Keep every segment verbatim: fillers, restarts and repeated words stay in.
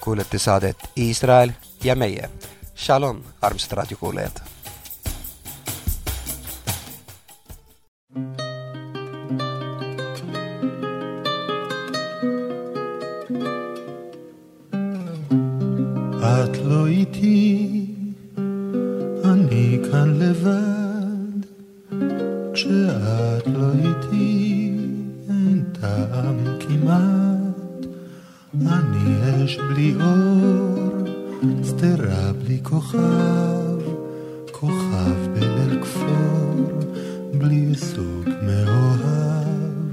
kuulete saadet Iisrael ja meie. Shalom, armsad raadiokuulajad. את לא איתי, אני כאן לבד, כשאת לא איתי, אין טעם כמעט, אני אש בלי אור, סתרה בלי כוכב, כוכב בליל כפור, בלי סוג מאוהב.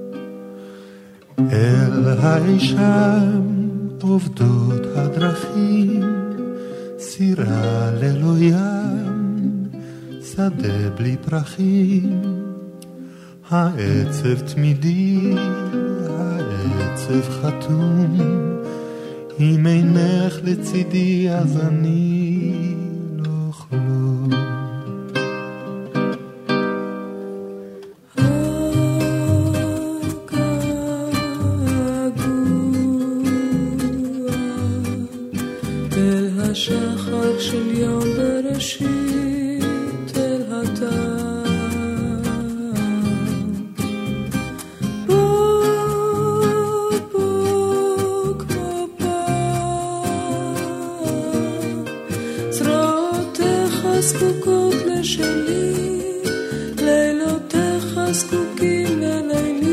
אל האישם עובדות הדרכים, סירה ללא ים, שדה בלי פרחים, העצב תמידי, העצב חתום, אם אינך לצידי אז אני לא כלום. השחר של יום בראשית אל הטעם, בוא בוא כמו פעם, זרועותיך זקוקות לשלי, לילותיך זקוקים ללילי,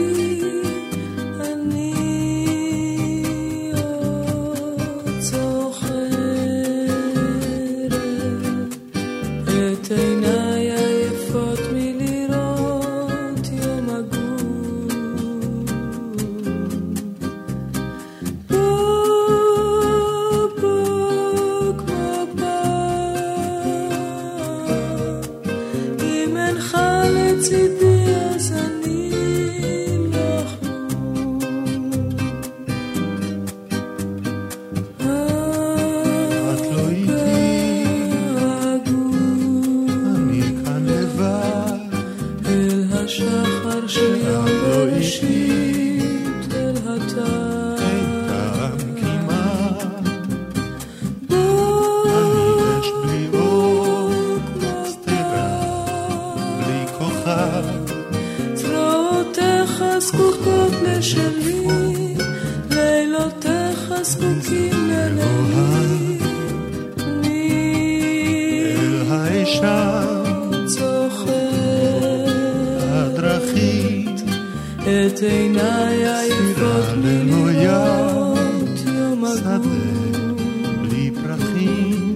את עיניי היפות מלויות יום הגור בלי פרחים,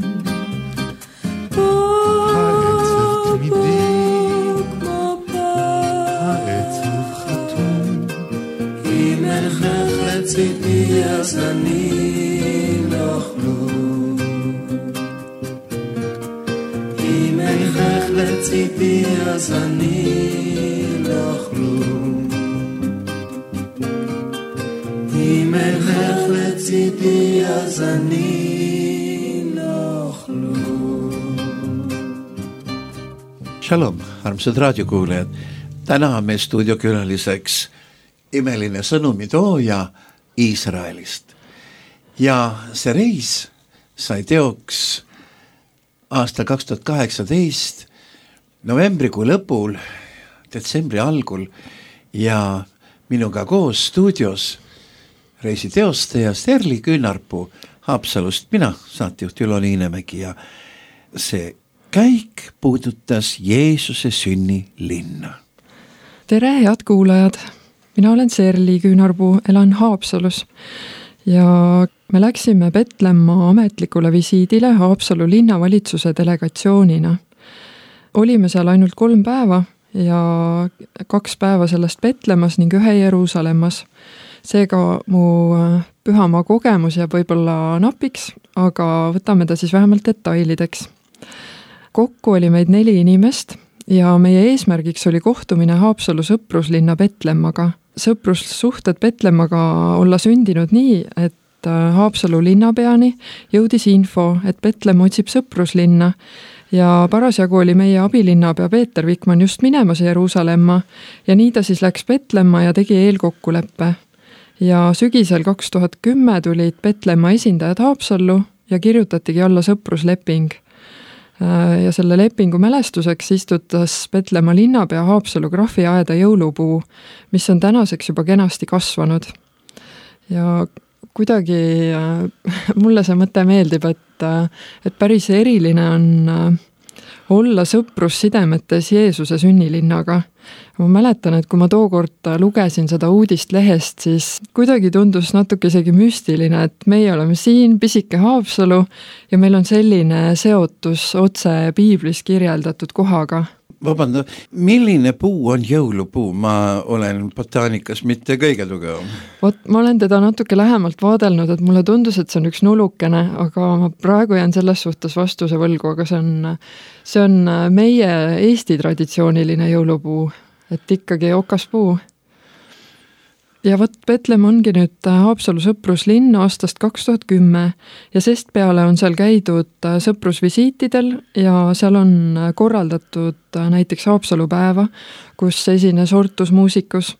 העצב תמידי, כמו פעם, העצב חתום, אם אינך לצידי אז אני לא כלום, אם אינך לצידי אז אני לא כלום, אם אינך לצידי אז אני לא כלום. Shalom, armsad raadiokuulajad. Täna on meil stuudiokülaliseks imeline sõnumitooja Iisraelist. Ja see reis sai teoks aasta kaks tuhat kaheksateist novembrikuu lõpul, detsembri algul ja minuga koos stuudios reisi teostaja Sterli Küünarpuu Haapsalust, mina, saatejuht Ülo Niinemägi, ja see käik puudutas Jeesuse sünni linna. Tere, head kuulajad! Mina olen Sterli Küünarpuu, elan Haapsalus ja me läksime Petlemma ametlikule visiidile Haapsalu linnavalitsuse delegatsioonina. Olime seal ainult kolm päeva ja kaks päeva sellest Petlemmas ning ühe Jeruusalemmas. Seega mu pühamaa kogemus jääb võib-olla napiks, aga võtame ta siis vähemalt detailideks. Kokku oli meid neli inimest ja meie eesmärgiks oli kohtumine Haapsalu sõpruslinna Petlemmaga. Sõprussuhted Petlemmaga olla sündinud nii, et Haapsalu linnapeani jõudis info, et Petlemm otsib sõpruslinna ja parasjagu oli meie abilinnapea Peeter Vikman just minemas Jeruusalemma ja nii ta siis läks Petlemma ja tegi eelkokkuleppe. ja sügisel kaks tuhat kümme tulid Petlemma esindajad Haapsallu ja kirjutatigi alla sõprusleping. Ja selle lepingu mälestuseks istutas Petlemma linnapea Haapsalu graafiaeda jõulupuu, mis on tänaseks juba kenasti kasvanud. Ja kuidagi mulle see mõte meeldib, et, et päris eriline on olla sõprussidemetes Jeesuse sünnilinnaga. Ma mäletan, et kui ma tookord lugesin seda uudist lehest, siis kuidagi tundus natuke isegi müstiline, et meie oleme siin, pisike Haapsalu, ja meil on selline seotus otse piiblis kirjeldatud kohaga. Vabanda, milline puu on jõulupuu? Ma olen botaanikas mitte kõige tugevam. Vot, ma olen teda natuke lähemalt vaadelnud, et mulle tundus, et see on üks nulukene, aga ma praegu jään selles suhtes vastuse võlgu, aga see on, see on meie Eesti traditsiooniline jõulupuu, et ikkagi okaspuu. Ja vot Petlemma ongi nüüd Haapsalu sõpruslinn aastast kaks tuhat kümme ja sest peale on seal käidud sõprusvisiitidel ja seal on korraldatud näiteks Haapsalu päeva, kus esines Ortus muusikus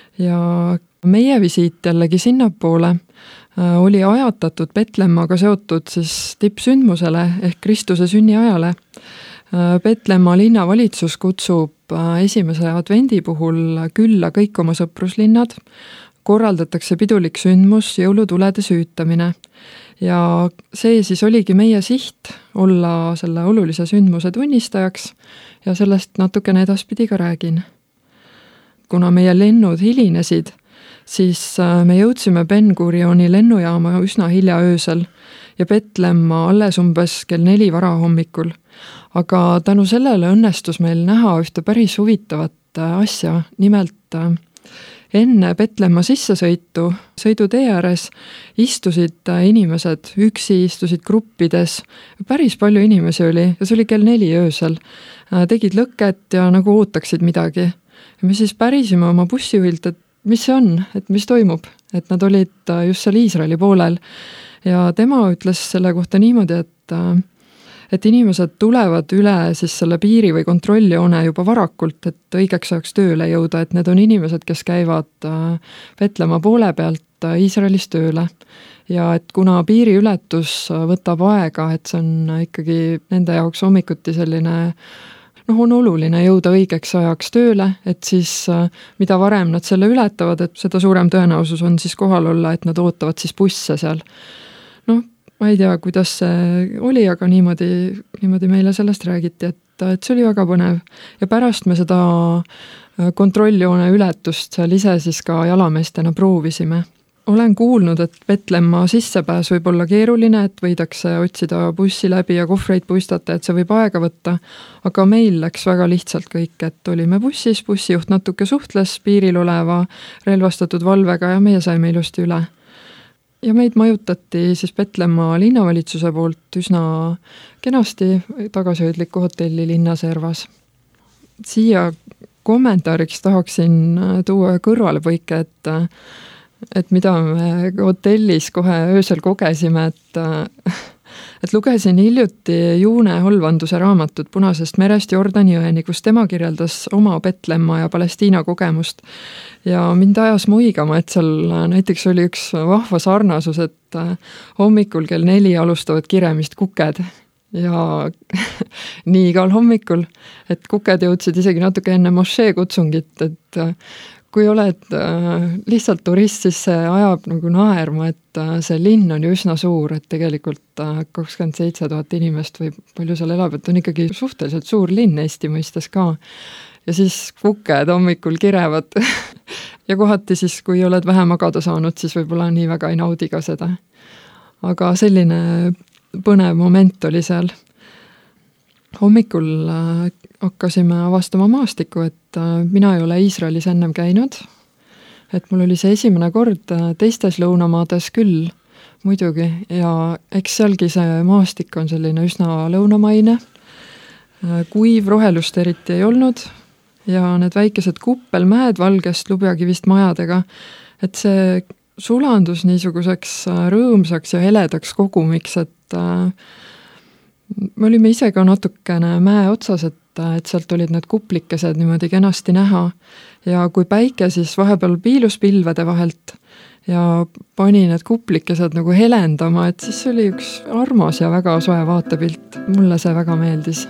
ja meie visiit jällegi sinnapoole oli ajatatud Petlemmaga seotud siis tippsündmusele ehk Kristuse sünniajale. Petlemma linnavalitsus kutsub esimese advendi puhul külla kõik oma sõpruslinnad, korraldatakse pidulik sündmus, jõulutulede süütamine ja see siis oligi meie siht olla selle olulise sündmuse tunnistajaks ja sellest natukene edaspidi ka räägin. Kuna meie lennud hilinesid, siis me jõudsime Ben Gurioni lennujaama üsna hilja öösel ja Petlemma alles umbes kell neli varahommikul. Aga tänu sellele õnnestus meil näha ühte päris huvitavat asja, nimelt enne Petlemma sissesõitu, sõidutee ääres istusid inimesed, üksi istusid gruppides, päris palju inimesi oli ja see oli kell neli öösel, tegid lõket ja nagu ootaksid midagi. Ja me siis pärisime oma bussijuhilt, et mis see on, et mis toimub, et nad olid just seal Iisraeli poolel ja tema ütles selle kohta niimoodi, et et inimesed tulevad üle siis selle piiri või kontrolljoone juba varakult, et õigeks ajaks tööle jõuda, et need on inimesed, kes käivad Petlemma poole pealt Iisraelis tööle. Ja et kuna piiriületus võtab aega, et see on ikkagi nende jaoks hommikuti selline, noh, on oluline jõuda õigeks ajaks tööle, et siis mida varem nad selle ületavad, et seda suurem tõenäosus on siis kohal olla, et nad ootavad siis busse seal. Noh, ma ei tea, kuidas see oli, aga niimoodi, niimoodi meile sellest räägiti, et, et see oli väga põnev. Ja pärast me seda kontrolljoone ületust seal ise siis ka jalameestena proovisime. Olen kuulnud, et Petlemma sissepääs võib olla keeruline, et võidakse otsida bussi läbi ja kohvreid puistata, et see võib aega võtta, aga meil läks väga lihtsalt kõik, et olime bussis, bussijuht natuke suhtles piiril oleva relvastatud valvega ja meie saime ilusti üle. Ja meid majutati siis Petlemma linnavalitsuse poolt üsna kenasti tagasihoidliku hotelli linnaservas. Siia kommentaariks tahaksin tuua kõrvalepõike, et, et mida me hotellis kohe öösel kogesime, et, et lugesin hiljuti Juune Holvanduse raamatut Punasest merest Jordani jõeni, kus tema kirjeldas oma Petlemma ja Palestiina kogemust. Ja mind ajas muigama, et seal näiteks oli üks vahva sarnasus, et hommikul kell neli alustavad kiremist kuked ja nii igal hommikul, et kuked jõudsid isegi natuke enne mošee kutsungit, et kui oled lihtsalt turist, siis see ajab nagu naerma, et see linn on ju üsna suur, et tegelikult kakskümmend seitse tuhat inimest või palju seal elab, et on ikkagi suhteliselt suur linn Eesti mõistes ka. Ja siis kuked hommikul kirevad ja kohati siis, kui oled vähe magada saanud, siis võib-olla nii väga ei naudi ka seda. Aga selline põnev moment oli seal. Hommikul hakkasime avastama maastikku, et mina ei ole Iisraelis ennem käinud, et mul oli see esimene kord teistes lõunamaades küll muidugi ja eks sealgi see maastik on selline üsna lõunamaine, kuiv rohelust eriti ei olnud ja need väikesed kuppelmäed valgest lubjakivist majadega, et see sulandus niisuguseks rõõmsaks ja heledaks kogumiks, et me olime ise ka natukene mäe otsas, et, et sealt olid need kuplikesed niimoodi kenasti näha ja kui päike siis vahepeal piilus pilvede vahelt ja pani need kuplikesed nagu helendama, et siis oli üks armas ja väga soe vaatepilt. Mulle see väga meeldis.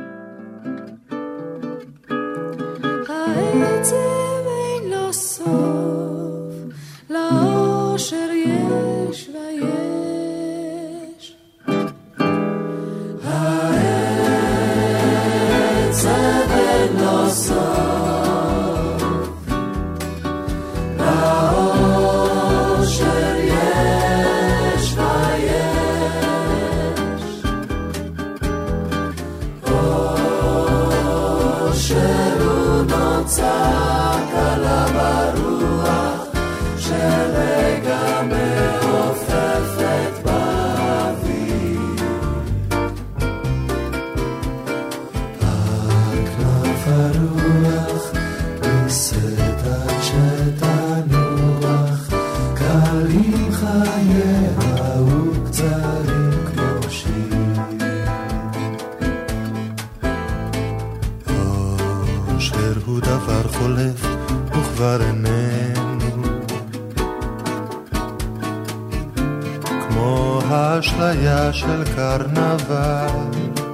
אשליה של קרנבל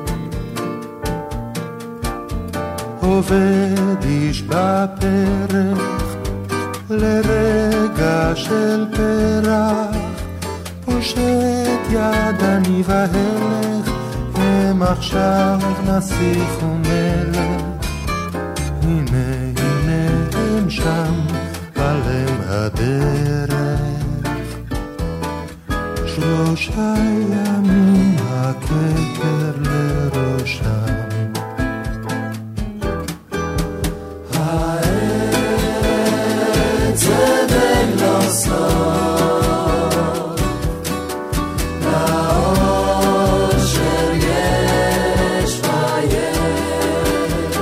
עובד איש בפרח לרגע של פרח פושט יד אני והלך הם עכשיו נסיך ומלך הנה הנה הם שם עליהם הדרך שלושה ימים הכתר לראשם העץ עדן לא סוף לאושר יש ויש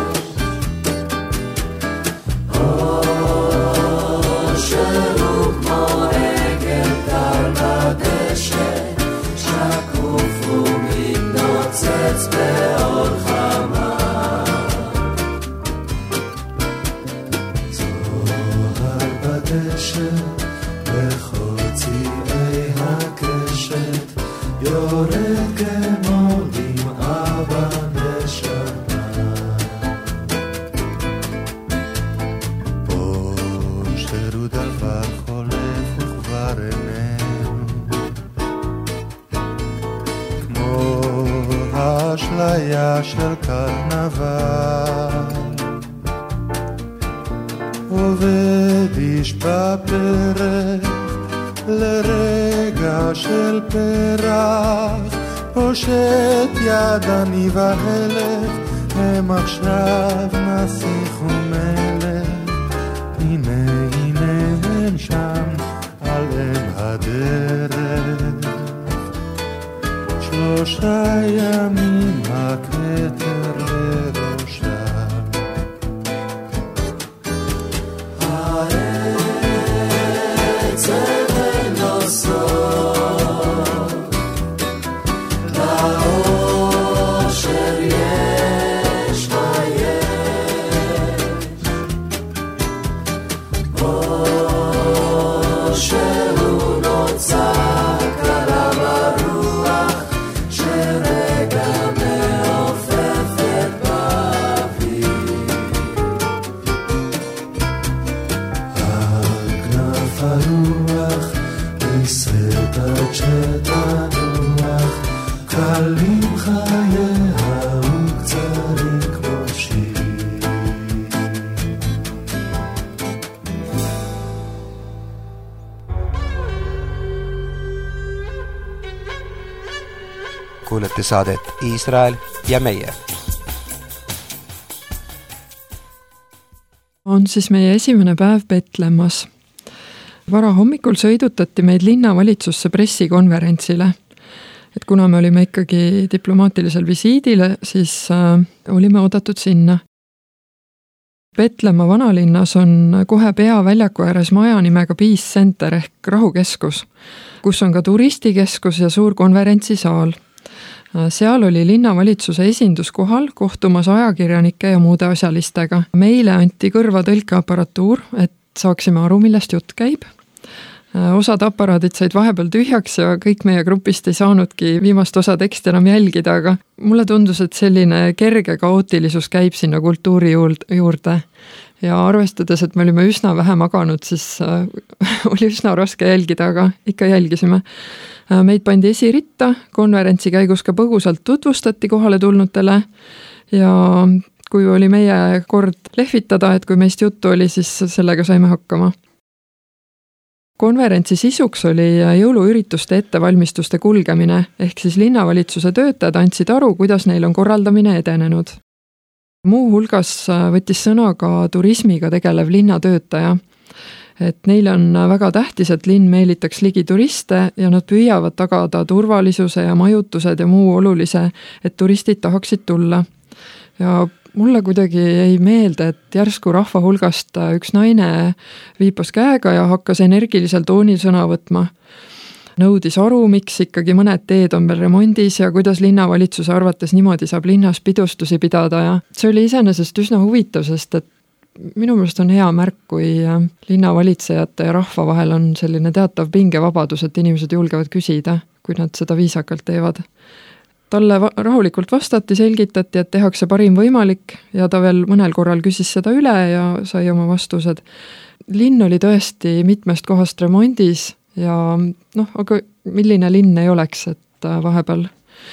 אושר הוא כמו עגל טל בדשא שקוף ומתנוצץ באור חמה זוהר בדשא בכל צבעי הקשת יורד כמו דמעה בנשמה אושר הוא דבר חולף וכבר איננו אשליה של קרנבל עובד איש בפרח לרגע של פרח פושט יד אני והלך הם עכשיו נסיך ומלך הנה הנה הם שם עליהם הדרך שלושה ימים הכתר לראשם העץ עדן לא סוף לאושר יש ויש אושר הוא נוצר קלה ברוח שרגע מעופפת באוויר על כנף הרוח נישאת עד שתנוח קלים חייה וקצרים כמו שיר Kuulete saadet Iisrael ja meie. On siis meie esimene päev Betlemmas. Vara hommikul sõidutati meid linnavalitsusse pressikonverentsile. Et kuna me olime ikkagi diplomaatilisel visiidile, siis äh, olime oodatud sinna. Betlemma vanalinnas on kohe peaväljaku ääres maja nimega Peace Center ehk rahukeskus, kus on ka turistikeskus ja suur konverentsisaal. seal oli linnavalitsuse esindus kohal kohtumas ajakirjanike ja muude asjalistega. Meile anti kõrva tõlkeaparatuur, et saaksime aru, millest jutt käib. Osad aparaadid said vahepeal tühjaks ja kõik meie grupist ei saanudki viimast osa teksti enam jälgida, aga mulle tundus, et selline kerge kaootilisus käib sinna kultuuri juurde. Ja arvestades, et me olime üsna vähe maganud, siis oli üsna raske jälgida, aga ikka jälgisime. Meid pandi esiritta, konverentsi käigus ka põgusalt tutvustati kohale tulnutele ja kui oli meie kord lehvitada, et kui meist juttu oli, siis sellega saime hakkama. Konverentsi sisuks oli jõuluürituste ettevalmistuste kulgemine, ehk siis linnavalitsuse töötajad andsid aru, kuidas neil on korraldamine edenenud. Muu hulgas võttis sõna ka turismiga tegelev linnatöötaja, et neil on väga tähtis, et linn meelitaks ligi turiste ja nad püüavad tagada turvalisuse ja majutused ja muu olulise, et turistid tahaksid tulla. Ja mulle kuidagi ei meelde, et järsku rahva hulgast üks naine viipas käega ja hakkas energilisel toonil sõna võtma. Nõudis aru, miks ikkagi mõned teed on veel remondis ja kuidas linnavalitsuse arvates niimoodi saab linnas pidustusi pidada ja see oli iseenesest üsna huvitav, sest et minu meelest on hea märk, kui linnavalitsejate ja rahva vahel on selline teatav pingevabadus, et inimesed julgevad küsida, kui nad seda viisakalt teevad. Talle rahulikult vastati, selgitati, et tehakse parim võimalik ja ta veel mõnel korral küsis seda üle ja sai oma vastused. Linn oli tõesti mitmest kohast remondis ja noh, aga milline linn ei oleks, et vahepeal.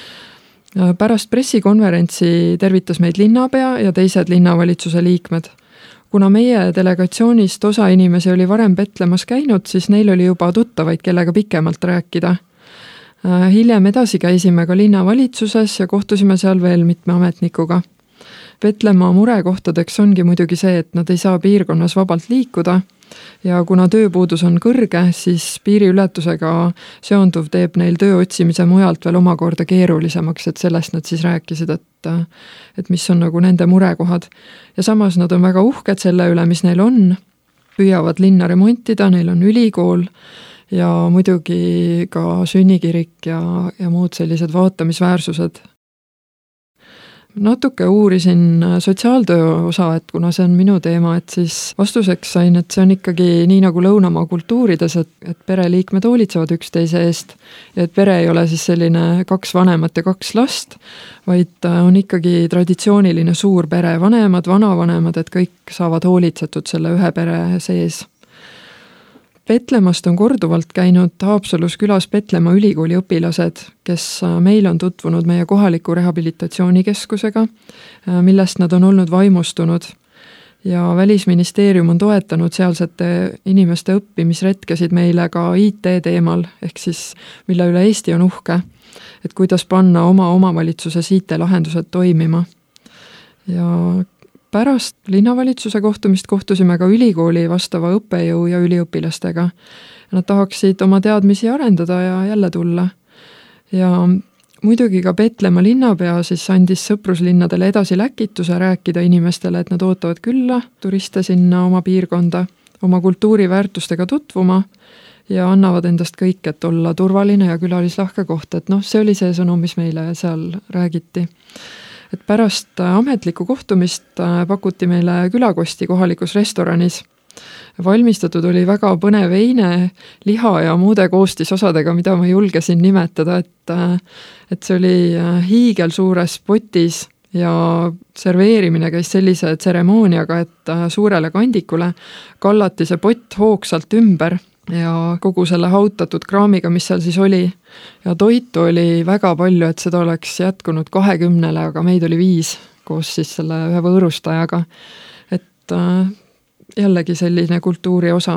Pärast pressikonverentsi tervitas meid linnapea ja teised linnavalitsuse liikmed. Kuna meie delegatsioonist osa inimesi oli varem Petlemas käinud, siis neil oli juba tuttavaid, kellega pikemalt rääkida. Hiljem edasi käisime ka linnavalitsuses ja kohtusime seal veel mitme ametnikuga. Petlemmaa murekohtadeks ongi muidugi see, et nad ei saa piirkonnas vabalt liikuda ja kuna tööpuudus on kõrge, siis piiriületusega seonduv teeb neil töö otsimise mujalt veel omakorda keerulisemaks, et sellest nad siis rääkisid, et, et mis on nagu nende murekohad. Ja samas nad on väga uhked selle üle, mis neil on, püüavad linna remontida, neil on ülikool, ja muidugi ka sünnikirik ja, ja muud sellised vaatamisväärsused. Natuke uurisin sotsiaaltöö osa, et kuna see on minu teema, et siis vastuseks sain, et see on ikkagi nii nagu lõunamaa kultuurides, et, et pereliikmed hoolitsevad üksteise eest ja et pere ei ole siis selline kaks vanemat ja kaks last, vaid on ikkagi traditsiooniline suur pere, vanemad, vanavanemad, et kõik saavad hoolitsetud selle ühe pere sees. Petlemast on korduvalt käinud Haapsalus külas Petlemmaa ülikooli õpilased, kes meil on tutvunud meie kohaliku rehabilitatsioonikeskusega, millest nad on olnud vaimustunud. Ja Välisministeerium on toetanud sealsete inimeste õppimisretkesid meile ka I T teemal, ehk siis mille üle Eesti on uhke, et kuidas panna oma omavalitsuses I T-lahendused toimima. Ja pärast linnavalitsuse kohtumist kohtusime ka ülikooli vastava õppejõu ja üliõpilastega. Nad tahaksid oma teadmisi arendada ja jälle tulla. Ja muidugi ka Petlemmaa linnapea siis andis sõpruslinnadele edasi läkituse rääkida inimestele, et nad ootavad külla turiste sinna oma piirkonda, oma kultuuriväärtustega tutvuma ja annavad endast kõik, et olla turvaline ja külalislahke koht. Et noh, see oli see sõnum, mis meile seal räägiti. Et pärast ametlikku kohtumist pakuti meile külakosti kohalikus restoranis. Valmistatud oli väga põnev veine, liha ja muude koostisosadega, mida ma julgesin nimetada, et, et see oli hiigel suures potis ja serveerimine käis sellise tseremooniaga, et suurele kandikule kallati see pott hoogsalt ümber ja kogu selle hautatud kraamiga, mis seal siis oli. Ja toitu oli väga palju, et seda oleks jätkunud kahekümnele, aga meid oli viis koos siis selle ühe võõrustajaga. Et jällegi selline kultuuri osa.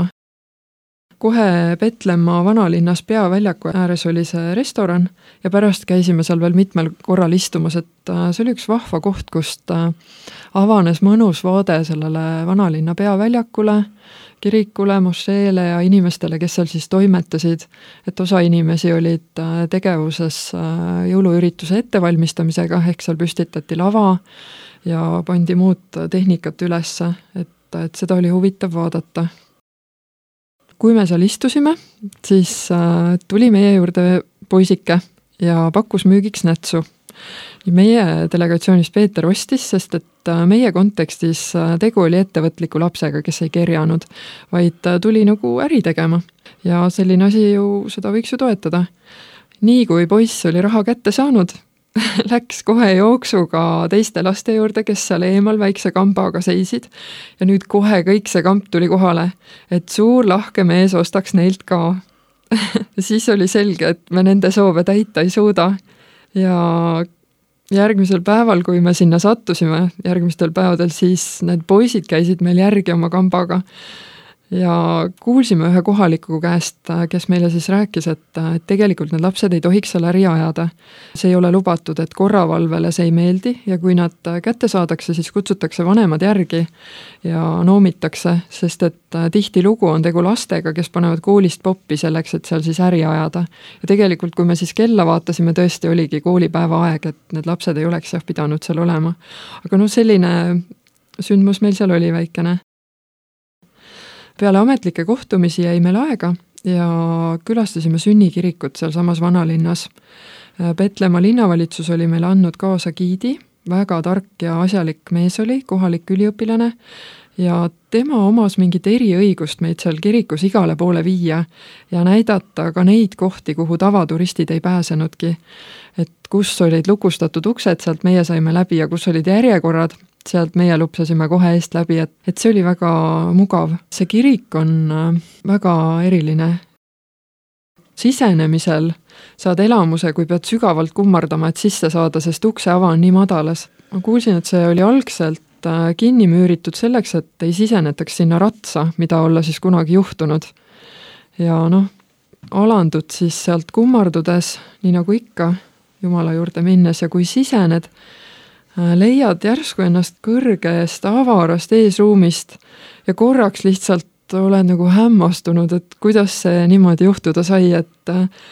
Kohe Petlemmaa vanalinnas peaväljaku ääres oli see restoran ja pärast käisime seal veel mitmel korral istumas, et see oli üks vahva koht, kust avanes mõnus vaade sellele vanalinna peaväljakule, kirikule, mošeele ja inimestele, kes seal siis toimetasid, et osa inimesi olid tegevuses jõuluürituse ettevalmistamisega, ehk seal püstitati lava ja pandi muud tehnikat ülesse, et, et seda oli huvitav vaadata. Kui me seal istusime, siis tuli meie juurde poisike ja pakkus müügiks nätsu. Meie delegatsioonis Peeter ostis, sest et meie kontekstis tegu oli ettevõtliku lapsega, kes ei kerjanud, vaid tuli nagu äri tegema. Ja selline asi ju, seda võiks ju toetada. Nii kui poiss oli raha kätte saanud, läks kohe jooksuga teiste laste juurde, kes seal eemal väikse kambaga seisid ja nüüd kohe kõik see kamp tuli kohale, et suur lahke mees ostaks neilt ka. Siis oli selge, et me nende soove täita ei suuda ja järgmisel päeval, kui me sinna sattusime, järgmistel päevadel, siis need poisid käisid meil järgi oma kambaga ja kuulsime ühe kohaliku käest, kes meile siis rääkis, et, et tegelikult need lapsed ei tohiks seal äri ajada. See ei ole lubatud, et korravalvele see ei meeldi ja kui nad kätte saadakse, siis kutsutakse vanemad järgi ja noomitakse, sest et tihti lugu on tegu lastega, kes panevad koolist poppi selleks, et seal siis äri ajada. Ja tegelikult, kui me siis kella vaatasime, tõesti oligi koolipäeva aeg, et need lapsed ei oleks jah pidanud seal olema. Aga no selline sündmus meil seal oli väikene. Peale ametlike kohtumisi jäi meil aega ja külastasime sünnikirikut seal samas vanalinnas. Petlemma linnavalitsus oli meil andnud kaasa giidi, väga tark ja asjalik mees oli, kohalik üliõpilane ja tema omas mingit eriõigust meid seal kirikus igale poole viia ja näidata ka neid kohti, kuhu tavaturistid ei pääsenudki. Et kus olid lukustatud uksed, sealt meie saime läbi ja kus olid järjekorrad, sealt meie lupsasime kohe eest läbi, et, et see oli väga mugav. See kirik on väga eriline. Sisenemisel saad elamuse, kui pead sügavalt kummardama, et sisse saada, sest ukse ava on nii madalas. Ma kuulsin, et see oli algselt kinni müüritud selleks, et ei sisenetaks sinna ratsa, mida olla siis kunagi juhtunud. Ja noh, alandud siis sealt kummardudes, nii nagu ikka, Jumala juurde minnes ja kui sisened, leiad järsku ennast kõrgest avarast eesruumist ja korraks lihtsalt oled nagu hämmastunud, et kuidas see niimoodi juhtuda sai, et,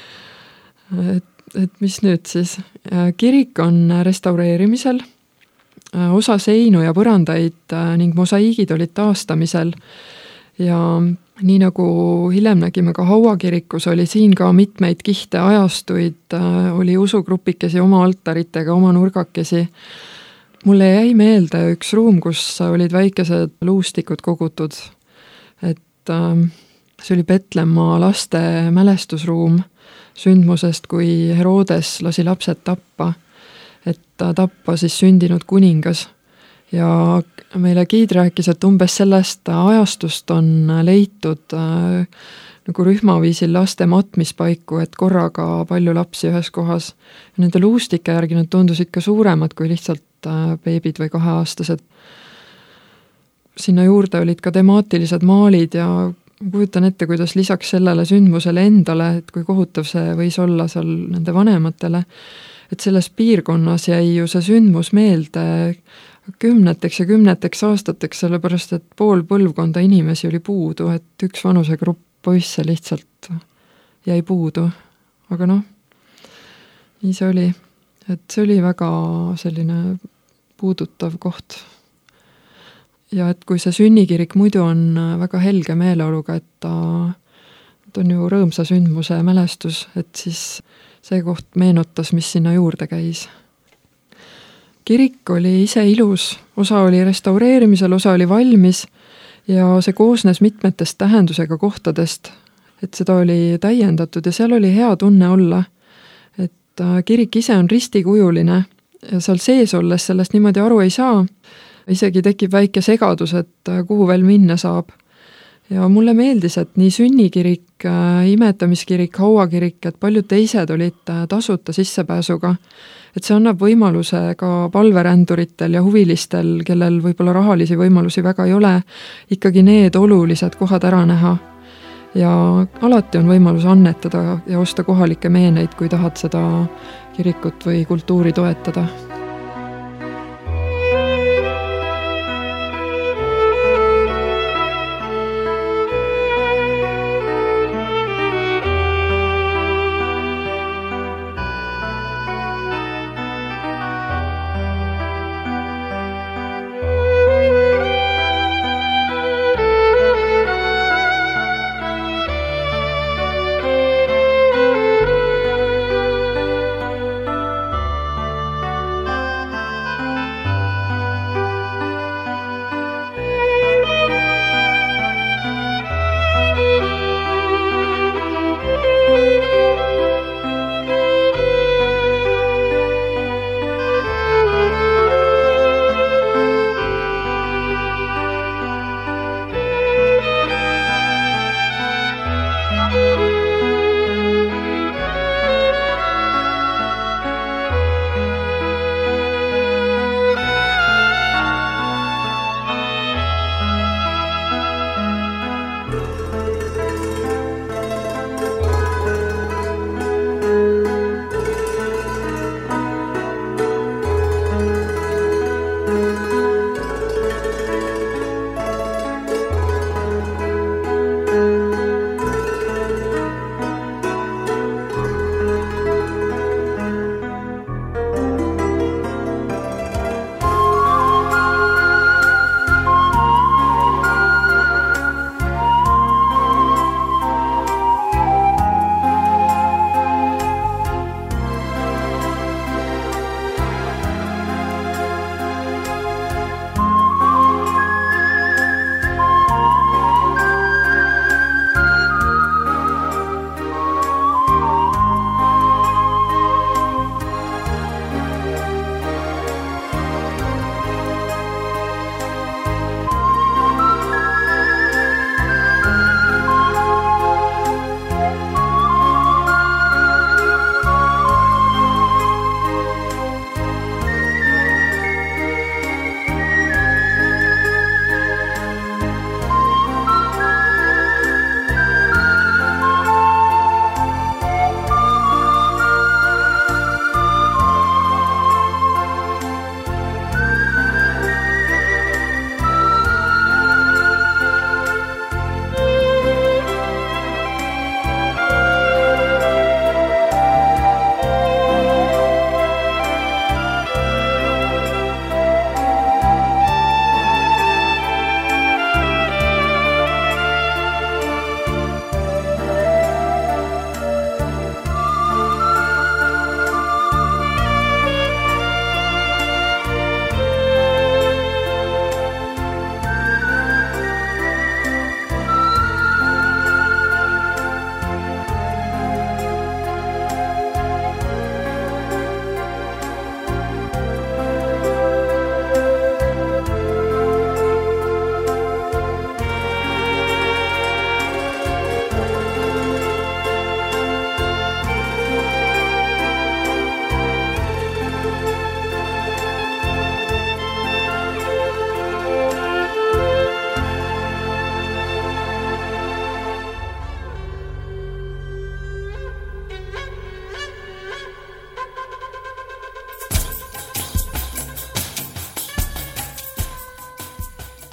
et, et mis nüüd siis. Kirik on restaureerimisel, osa seinu ja põrandaid ning mosaiigid olid taastamisel ja nii nagu hiljem nägime ka Hauakirikus, oli siin ka mitmeid kihte ajastuid, oli usugrupikesi oma altaritega, oma nurgakesi. Mulle jäi meelde üks ruum, kus olid väikesed luustikud kogutud, et see oli Petlemma laste mälestusruum sündmusest, kui Herodes lasi lapsed tappa, et tappa siis sündinud kuningas. Ja meile giid rääkis, et umbes sellest ajastust on leitud nagu rühmaviisil laste matmispaiku, et korraga palju lapsi ühes kohas. Nende luustike järgi nad tundusid ka suuremad kui lihtsalt beebid või kaheaastased. Sinna juurde olid ka temaatilised maalid ja kujutan ette, kuidas lisaks sellele sündmusele endale, et kui kohutav see võis olla seal nende vanematele, et selles piirkonnas jäi ju see sündmus meelde kümneteks ja kümneteks aastateks, sellepärast et pool põlvkonda inimesi oli puudu, et üks vanusegrupp poisse lihtsalt jäi puudu. Aga noh, nii see oli. Et see oli väga selline puudutav koht. Ja et kui see sünnikirik muidu on väga helge meeleoluga, et ta, ta on ju rõõmsa sündmuse mälestus, et siis see koht meenutas, mis sinna juurde käis. Kirik oli ise ilus, osa oli restaureerimisel, osa oli valmis ja see koosnes mitmetest tähendusega kohtadest, et seda oli täiendatud ja seal oli hea tunne olla. Kirik ise on ristikujuline ja seal sees olles sellest niimoodi aru ei saa. Isegi tekib väike segadus, et kuhu veel minna saab. Ja mulle meeldis, et nii sünnikirik, imetamiskirik, Hauakirik, et paljud teised olid tasuta sissepääsuga. Et see annab võimaluse ka palveränduritel ja huvilistel, kellel võib-olla rahalisi võimalusi väga ei ole, ikkagi need olulised kohad ära näha. Ja alati on võimalus annetada ja osta kohalikke meeneid, kui tahad seda kirikut või kultuuri toetada.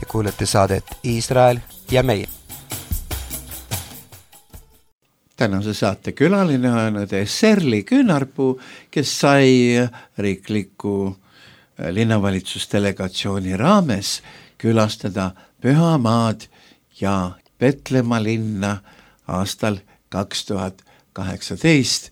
kuulete saadet Iisrael ja meie. Tänase saate külaline on õde Serli Küünarpuu, kes sai riikliku linnavalitsusdelegatsiooni raames külastada Pühamaad ja Petlemma linna aastal kaks tuhat kaheksateist.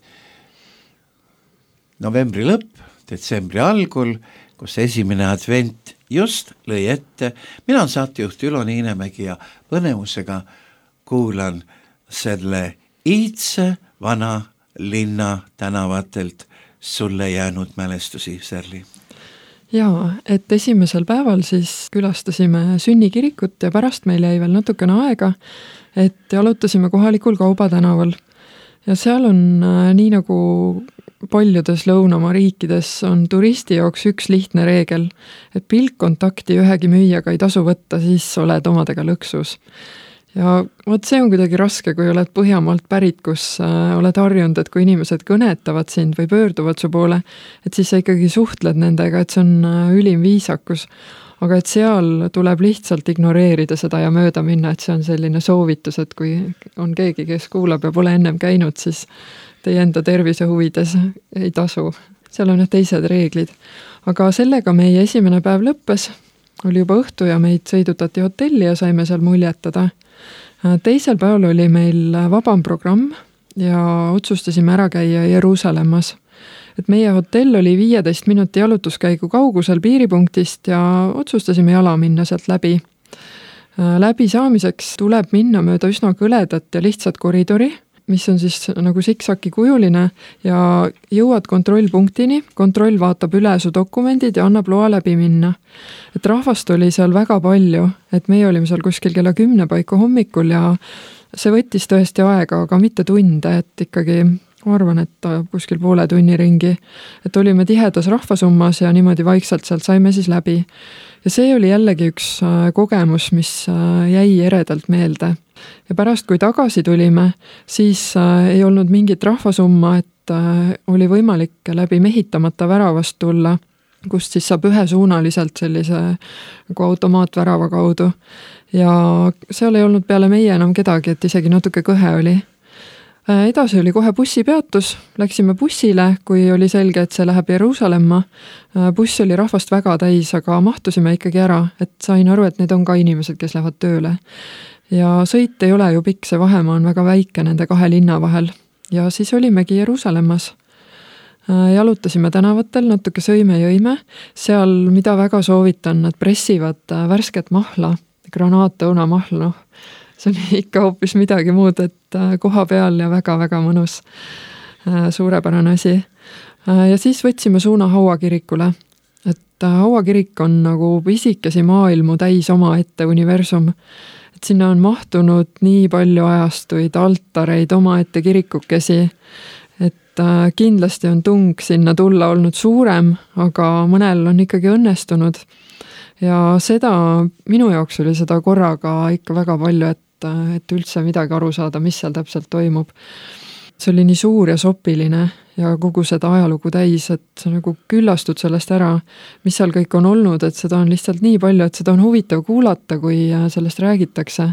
Novembri lõpp, detsembri algul, kus esimene advent just lõi ette. Mina on saatejuht Ülo Niinemägi ja põnevusega kuulan selle iidse vana linna tänavatelt sulle jäänud mälestusi, Serli. Jaa, et esimesel päeval siis külastasime sünnikirikut ja pärast meil jäi veel natukene aega, et jalutasime kohalikul Kaubatänaval. Ja seal on äh, nii nagu paljudes lõunamaa riikides on turisti jaoks üks lihtne reegel, et pilkkontakti ühegi müüjaga ei tasu võtta, siis oled omadega lõksus. Ja vot see on kuidagi raske, kui oled Põhjamaalt pärit, kus äh, oled harjunud, et kui inimesed kõnetavad sind või pöörduvad su poole, et siis sa ikkagi suhtled nendega, et see on äh, ülim viisakus. Aga et seal tuleb lihtsalt ignoreerida seda ja mööda minna, et see on selline soovitus, et kui on keegi, kes kuulab ja pole ennem käinud, siis teie enda tervise huvides ei tasu. Seal on teised reeglid. Aga sellega meie esimene päev lõppes, oli juba õhtu ja meid sõidutati hotelli ja saime seal muljetada. Teisel päeval oli meil vabam programm ja otsustasime ära käia Jeruusalemmas. Et meie hotell oli viieteist minuti jalutuskäigu kaugusel piiripunktist ja otsustasime jala minna sealt läbi. Läbi saamiseks tuleb minna mööda üsna kõledat ja lihtsat koridori, mis on siis nagu siksaki kujuline ja jõuad kontrollpunktini, kontroll vaatab üle su dokumendid ja annab loa läbi minna. Et rahvast oli seal väga palju, et meie olime seal kuskil kella kümne paiku hommikul ja see võttis tõesti aega, aga mitte tunde, et ikkagi ma arvan, et kuskil poole tunni ringi, et olime tihedas rahvasummas ja niimoodi vaikselt sealt saime siis läbi. Ja see oli jällegi üks kogemus, mis jäi eredalt meelde. Ja pärast, kui tagasi tulime, siis ei olnud mingit rahvasumma, et oli võimalik läbi mehitamata väravast tulla, kust siis saab ühesuunaliselt sellise nagu automaatvärava kaudu. Ja seal ei olnud peale meie enam kedagi, et isegi natuke kõhe oli. Edasi oli kohe bussipeatus, läksime bussile, kui oli selge, et see läheb Jeruusalemma. Buss oli rahvast väga täis, aga mahtusime ikkagi ära, et sain aru, et need on ka inimesed, kes lähevad tööle. Ja sõit ei ole ju pikk, see vahemaa on väga väike nende kahe linna vahel. Ja siis olimegi Jeruusalemmas. Jalutasime tänavatel, natuke sõime jõime. Seal, mida väga soovitan, nad pressivad värsket mahla, granaatõuna mahla, noh. See on ikka hoopis midagi muud, et koha peal ja väga-väga mõnus suurepärane asi. Ja siis võtsime suuna Hauakirikule. Et Hauakirik on nagu pisikesi maailmu täis oma ette universum. Et sinna on mahtunud nii palju ajastuid, altareid, oma ette kirikukesi. Et kindlasti on tung sinna tulla olnud suurem, aga mõnel on ikkagi õnnestunud. Ja seda, minu jaoks oli seda korraga ikka väga palju, et et üldse midagi aru saada, mis seal täpselt toimub. See oli nii suur ja sopiline ja kogu seda ajalugu täis, et sa nagu küllastud sellest ära, mis seal kõik on olnud, et seda on lihtsalt nii palju, et seda on huvitav kuulata, kui sellest räägitakse.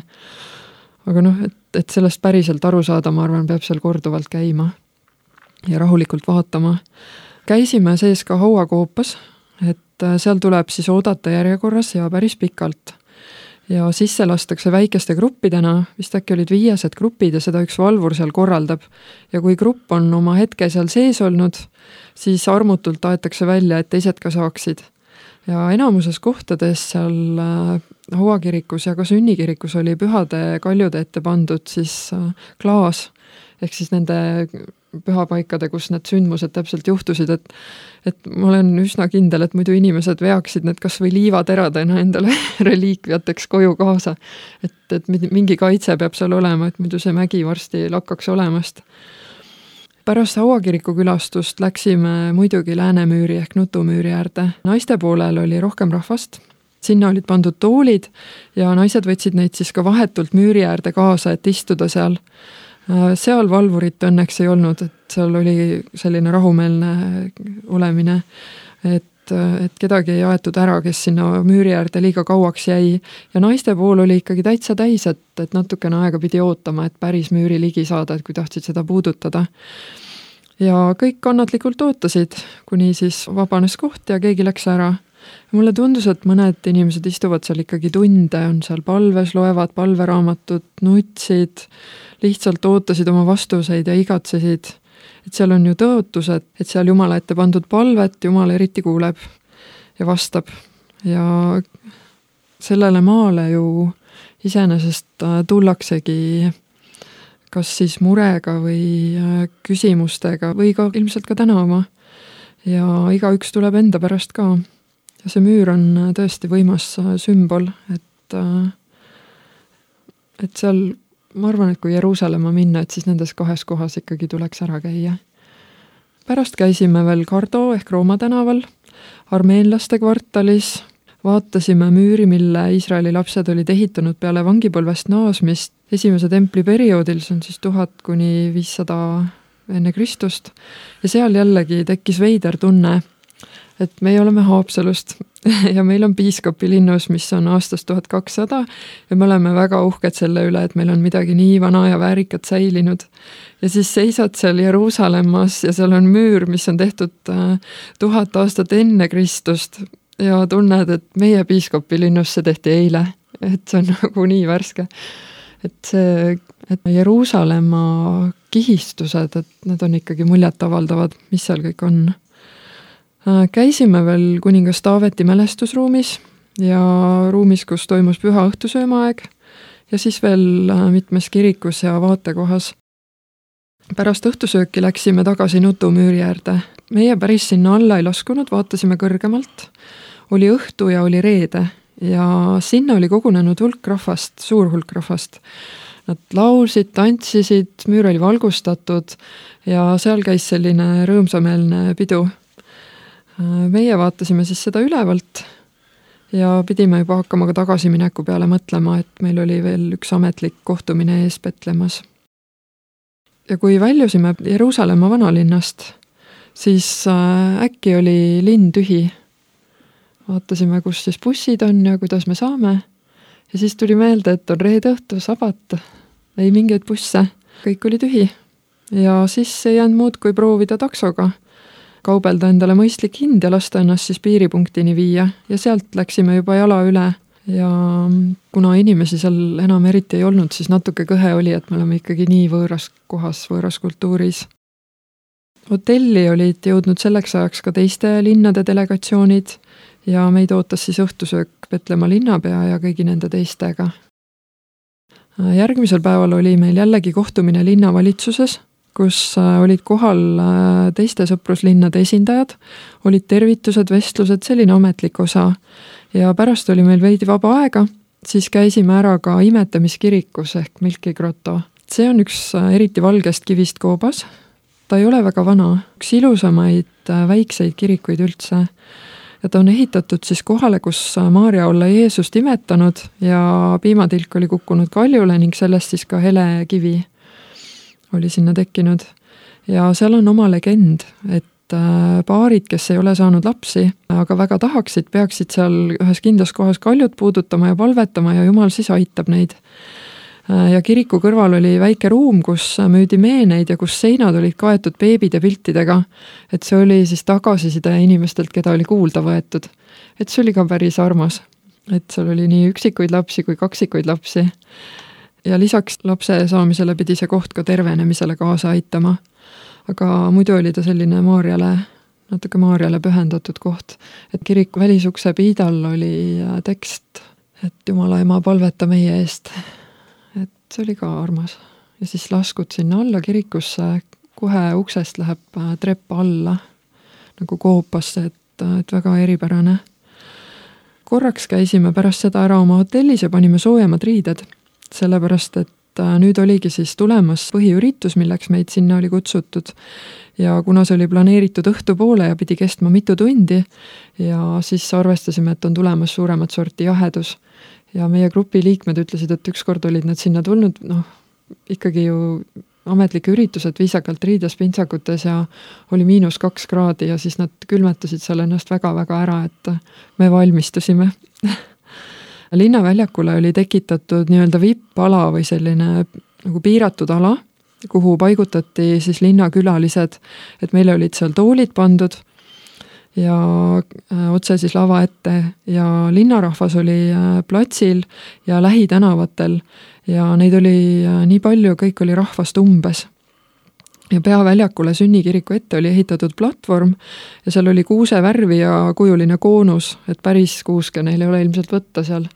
Aga noh, et, et sellest päriselt aru saada, ma arvan, peab seal korduvalt käima ja rahulikult vaatama. Käisime sees ka Hauakoopas, et seal tuleb siis oodata järjekorras ja päris pikalt. Ja sisse lastakse väikeste gruppidena, vist äkki olid viiesed grupid ja seda üks valvur seal korraldab. Ja kui grupp on oma hetke seal sees olnud, siis armutult aetakse välja, et teised ka saaksid. Ja enamuses kohtades seal Hauakirikus ja ka sünnikirikus oli pühade kaljude ette pandud siis klaas, ehk siis nende pühapaikade, kus need sündmused täpselt juhtusid, et, et ma olen üsna kindel, et muidu inimesed veaksid need kas või liivateradena endale reliikviateks koju kaasa. Et, et mingi kaitse peab seal olema, et muidu see mägi varsti lakkaks olemast. Pärast Hauakiriku külastust läksime muidugi Läänemüüri ehk Nutumüüri äärde. Naiste poolel oli rohkem rahvast. Sinna olid pandud toolid ja naised võtsid neid siis ka vahetult müüri äärde kaasa, et istuda seal. Seal valvurit õnneks ei olnud, et seal oli selline rahumeelne olemine, et et kedagi ei aetud ära, kes sinna müüri äärde liiga kauaks jäi ja naiste pool oli ikkagi täitsa täis, et, et natukene aega pidi ootama, et päris müüri ligi saada, et kui tahtsid seda puudutada. Ja kõik kannatlikult ootasid, kuni siis vabanes koht ja keegi läks ära. Mulle tundus, et mõned inimesed istuvad seal ikkagi tunde, on seal palves, loevad palveraamatut, nutsid, lihtsalt ootasid oma vastuseid ja igatsesid. Et seal on ju tõotused, et seal Jumala ette pandud palvet Jumal eriti kuuleb ja vastab. Ja sellele maale ju iseenesest tullaksegi kas siis murega või küsimustega või ka ilmselt ka tänama. Ja igaüks tuleb enda pärast ka. Ja see müür on tõesti võimas sümbol, et, et seal, ma arvan, et kui Jeruusalemma minna, et siis nendes kahes kohas ikkagi tuleks ära käia. Pärast käisime veel Kardo ehk Rooma tänaval, armeenlaste kvartalis, vaatasime müüri, mille Iisraeli lapsed olid ehitanud peale vangipõlvest naasmist esimese templi perioodil, see on siis tuhat kuni viissada enne Kristust, ja seal jällegi tekkis veider tunne, et meie oleme Haapsalust ja meil on piiskopilinnus, mis on aastast tuhat kakssada ja me oleme väga uhked selle üle, et meil on midagi nii vana ja väärikat säilinud. Ja siis seisad seal Jeruusalemmas ja seal on müür, mis on tehtud tuhat aastat enne Kristust ja tunned, et meie piiskopilinnus see tehti eile, et see on nagu nii värske. Et see, et Jeruusalemma kihistused, et need on ikkagi muljet avaldavad, mis seal kõik on. Käisime veel kuningas Taaveti mälestusruumis ja ruumis, kus toimus püha õhtusöömaaeg ja siis veel mitmes kirikus ja vaatekohas. Pärast õhtusööki läksime tagasi Nutumüüri äärde. Meie päris sinna alla ei laskunud, vaatasime kõrgemalt. Oli õhtu ja oli reede ja sinna oli kogunenud hulk rahvast, suur hulk rahvast. Nad laulsid, tantsisid, müür oli valgustatud ja seal käis selline rõõmsameelne pidu. Meie vaatasime siis seda ülevalt ja pidime juba hakkama ka tagasimineku peale mõtlema, et meil oli veel üks ametlik kohtumine ees Petlemmas. Ja kui väljusime Jeruusalemma vanalinnast, siis äkki oli linn tühi. Vaatasime, kus siis bussid on ja kuidas me saame. Ja siis tuli meelde, et on reede õhtu, sabat, ei mingeid busse, kõik oli tühi. Ja siis ei jäänud muud kui proovida taksoga. Kaubelda endale mõistlik hind ja lasta ennast siis piiripunktini viia ja sealt läksime juba jala üle ja kuna inimesi seal enam eriti ei olnud, siis natuke kõhe oli, et me oleme ikkagi nii võõras kohas, võõras kultuuris. Hotelli olid jõudnud selleks ajaks ka teiste linnade delegatsioonid ja meid ootas siis õhtusöök Petlemma linnapea ja kõigi nende teistega. Järgmisel päeval oli meil jällegi kohtumine linnavalitsuses, kus olid kohal teiste sõpruslinnade esindajad, olid tervitused, vestlused, selline ametlik osa. Ja pärast oli meil veidi vaba aega, siis käisime ära ka imetamiskirikus ehk Milki Grotto. See on üks eriti valgest kivist koobas. Ta ei ole väga vana, üks ilusamaid väikseid kirikuid üldse. Ja ta on ehitatud siis kohale, kus Maarja olla Jeesust imetanud ja piimatilk oli kukkunud kaljule ning sellest siis ka hele kivi oli sinna tekkinud. Ja seal on oma legend, et paarid, kes ei ole saanud lapsi, aga väga tahaksid, peaksid seal ühes kindlas kohas kaljut puudutama ja palvetama ja Jumal siis aitab neid. Ja kiriku kõrval oli väike ruum, kus müüdi meeneid ja kus seinad olid kaetud beebide piltidega, et see oli siis tagasiside inimestelt, keda oli kuulda võetud. Et see oli ka päris armas, et seal oli nii üksikuid lapsi kui kaksikuid lapsi. Ja lisaks lapse saamisele pidi see koht ka tervenemisele kaasa aitama. Aga muidu oli ta selline Maarjale, natuke Maarjale pühendatud koht. Et kiriku välisukse piidal oli tekst, et Jumala ema palveta meie eest. Et see oli ka armas. Ja siis laskud sinna alla kirikusse, kohe uksest läheb trepp alla, nagu koopasse, et, et väga eripärane. Korraks käisime pärast seda ära oma hotellis ja panime soojemad riided. Sellepärast, et nüüd oligi siis tulemas põhiüritus, milleks meid sinna oli kutsutud ja kuna see oli planeeritud õhtu poole ja pidi kestma mitu tundi ja siis arvestasime, et on tulemas suuremat sorti jahedus ja meie grupi liikmed ütlesid, et ükskord olid nad sinna tulnud, noh, ikkagi ju ametlikke üritused viisakalt riides pintsakutes ja oli miinus kaks kraadi ja siis nad külmetasid seal ennast väga-väga ära, et me valmistusime. Linnaväljakule oli tekitatud nii-öelda V I P-ala või selline nagu piiratud ala, kuhu paigutati siis linnakülalised, et meile olid seal toolid pandud ja otse siis lava ette ja linnarahvas oli platsil ja lähitänavatel ja neid oli nii palju, kõik oli rahvast umbes. Ja peaväljakule Sünnikiriku ette oli ehitatud platvorm ja seal oli kuuse värvi ja kujuline koonus, et päris kuuske neil ei ole ilmselt võtta seal.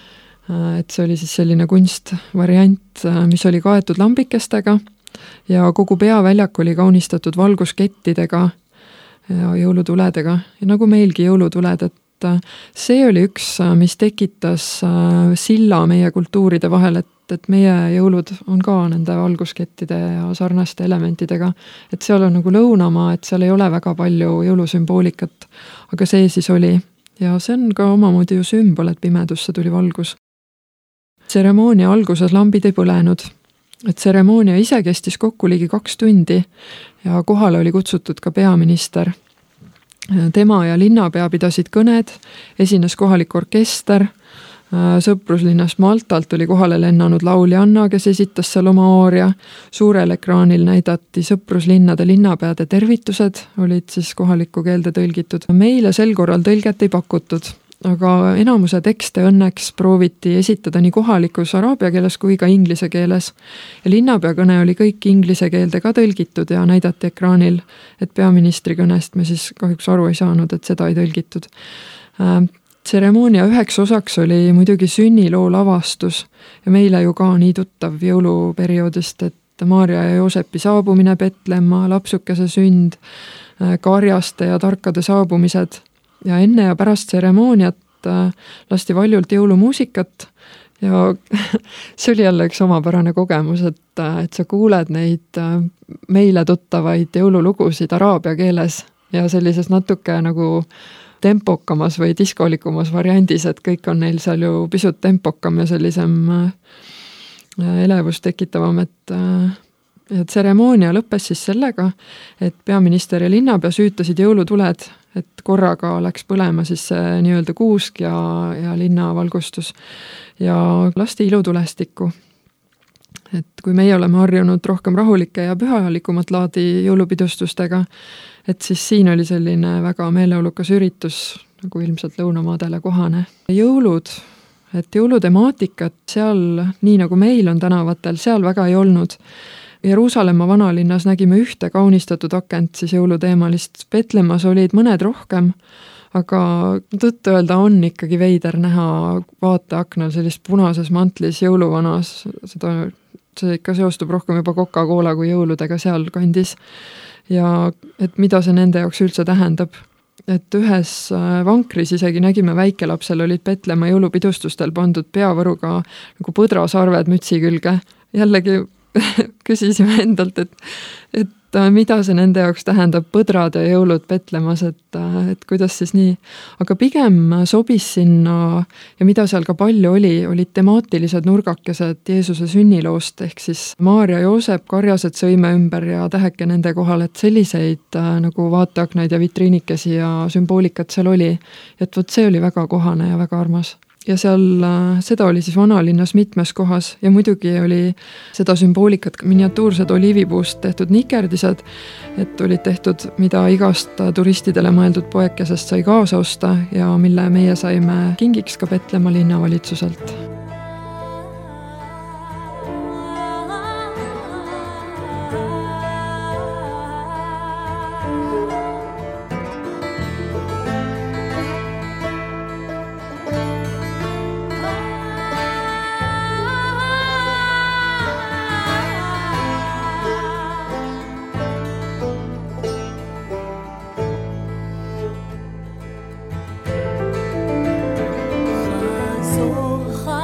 Et see oli siis selline kunstvariant, mis oli kaetud lambikestega ja kogu peaväljak oli kaunistatud valguskettidega ja jõulutuledega ja nagu meilgi jõulutuled, et see oli üks, mis tekitas silla meie kultuuride vahel, et, et meie jõulud on ka nende valguskettide ja sarnaste elementidega, et seal on nagu lõunamaa, et seal ei ole väga palju jõulusümboolikat, aga see siis oli ja see on ka omamoodi ju sümbol, et pimedusse tuli valgus. Tseremoonia alguses lambid ei põlenud, et tseremoonia ise kestis kokku ligi kaks tundi ja kohale oli kutsutud ka peaminister. Tema ja linnapea pidasid kõned, esines kohalik orkester, sõpruslinnast Maltalt oli kohale lennanud laulja Anna, kes esitas seal oma aaria, suurel ekraanil näidati sõpruslinnade linnapeade tervitused, olid siis kohalikku keelde tõlgitud. Meile sel korral tõlget ei pakutud, aga enamuse tekste õnneks prooviti esitada nii kohalikus araabia keeles kui ka inglise keeles. Ja linnapea kõne oli kõik inglise keelde ka tõlgitud ja näidati ekraanil, et peaministri kõnest me siis kahjuks aru ei saanud, et seda ei tõlgitud. Tseremoonia üheks osaks oli muidugi sünniloo lavastus ja meile ju ka nii tuttav jõuluperioodist, et Maarja ja Joosepi saabumine Petlemma, lapsukese sünd, karjaste ja tarkade saabumised ja enne ja pärast tseremooniat lasti valjult jõulumuusikat ja see oli jälle üks omapärane kogemus, et, et sa kuuled neid meile tuttavaid jõululugusid araabia keeles ja sellises natuke nagu tempokamas või diskolikumas variandis, et kõik on neil seal ju pisut tempokam ja sellisem elevust tekitavam, et ja tseremoonia lõppes siis sellega, et peaminister ja linnapea süütasid jõulutuled, et korraga läks põlema siis see nii-öelda kuusk ja, ja linnavalgustus ja lasti ilutulestikku. Et kui meie oleme harjunud rohkem rahulike ja pühalikumat laadi jõulupidustustega, et siis siin oli selline väga meeleolukas üritus, nagu ilmselt lõunamaadele kohane. Jõulud, et jõulutemaatikat seal, nii nagu meil on tänavatel, seal väga ei olnud. Jeruusalemma vanalinnas nägime ühte kaunistatud akent siis jõuluteemalist. Petlemmas olid mõned rohkem, aga tõtt öelda on ikkagi veider näha vaateaknal sellist punases mantlis jõuluvanas. Seda, see ikka seostub rohkem juba Coca-Cola kui jõuludega seal kandis. Ja et mida see nende jaoks üldse tähendab. Et ühes vankris isegi nägime väikelapsel olid Petlemma jõulupidustustel pandud peavõruga nagu põdrasarved mütsi külge. Jällegi küsisime endalt, et, et mida see nende jaoks tähendab põdrad ja jõulud Petlemmas, et, et kuidas siis nii. Aga pigem sobis sinna ja mida seal ka palju oli, olid temaatilised nurgakesed Jeesuse sünniloost, ehk siis Maarja, Joosep, karjased sõime ümber ja täheke nende kohal, et selliseid nagu vaateaknaid ja vitriinikesi ja sümboolikat seal oli. Et võt see oli väga kohane ja väga armas. Ja seal seda oli siis vanalinnas mitmes kohas ja muidugi oli seda sümboolikat miniatuursed oliivipuust tehtud nikerdised, et olid tehtud, mida igast turistidele mõeldud poekesest sai kaasa osta ja mille meie saime kingiks ka Petlemma linnavalitsuselt. חזור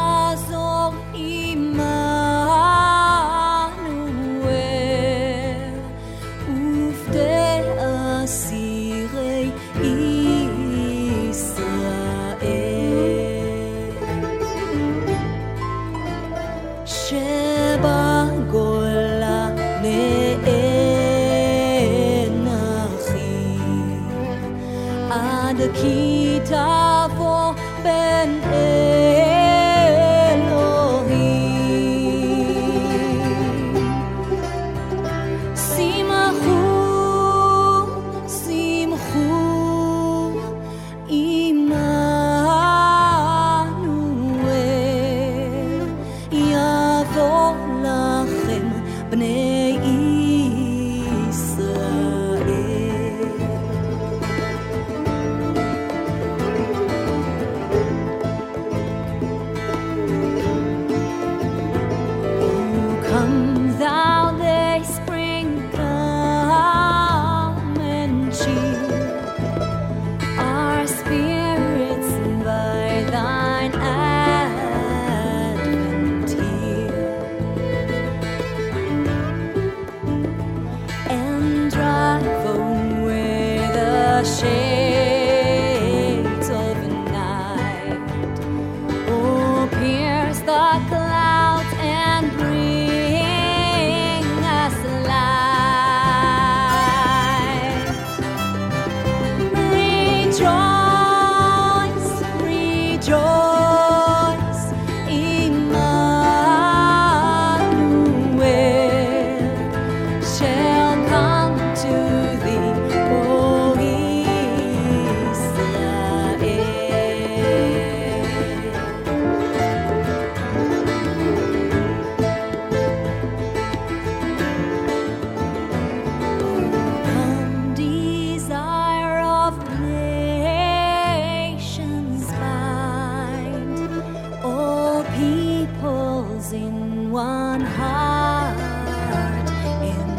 as in one heart in